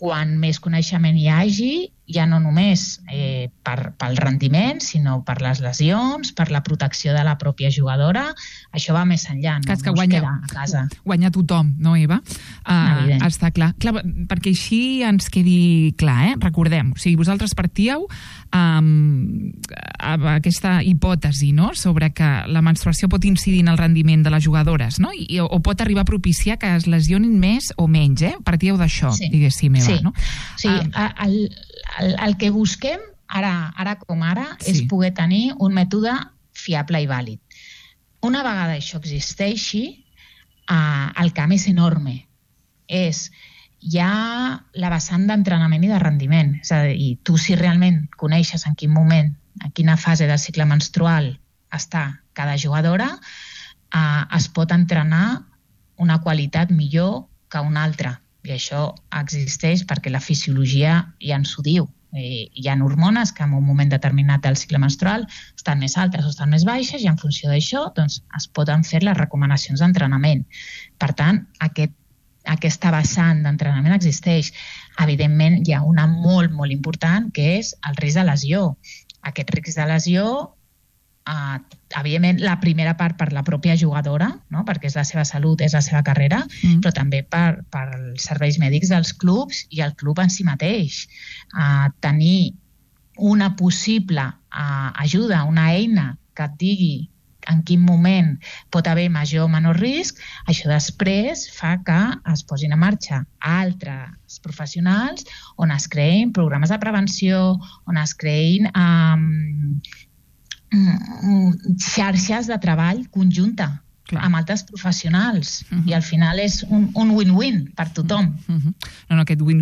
quan més coneixement hi hagi, ja no només pel rendiment, sinó per les lesions, per la protecció de la pròpia jugadora, això va més enllà, no es queda a casa. Guanya tothom, no, Eva? Està clar. Perquè així ens quedi clar, recordem, o sigui, vosaltres partíeu amb aquesta hipòtesi, no?, sobre que la menstruació pot incidir en el rendiment de les jugadores, no?, o pot arribar a propiciar que es lesionin més o menys, partíeu d'això, diguéssim, Eva, no? Sí, el que busquem ara com ara és poder tenir un mètode fiable i vàlid. Una vegada això existeixi, el camp és enorme. Hi ha la vessant d'entrenament i de rendiment. És a dir, tu si realment coneixes en quin moment, en quina fase del cicle menstrual està cada jugadora, es pot entrenar una qualitat millor que una altra. I això existeix perquè la fisiologia ja ens ho diu. Hi ha hormones que en un moment determinat del cicle menstrual estan més altes o estan més baixes i en funció d'això es poden fer les recomanacions d'entrenament. Per tant, aquesta vessant d'entrenament existeix. Evidentment, hi ha una molt, molt important, que és el risc de lesió. Aquest risc de lesió, evidentment, la primera part per la pròpia jugadora, no?, perquè és la seva salut, és la seva carrera, però també per els serveis mèdics dels clubs i el club en si mateix. Tenir una possible ajuda, una eina que et digui en quin moment pot haver major o menor risc, això després fa que es posin en marxa altres professionals on es creïn programes de prevenció, on es creïn xarxes de treball conjunta amb altres professionals i al final és un win-win per tothom. No, aquest win-win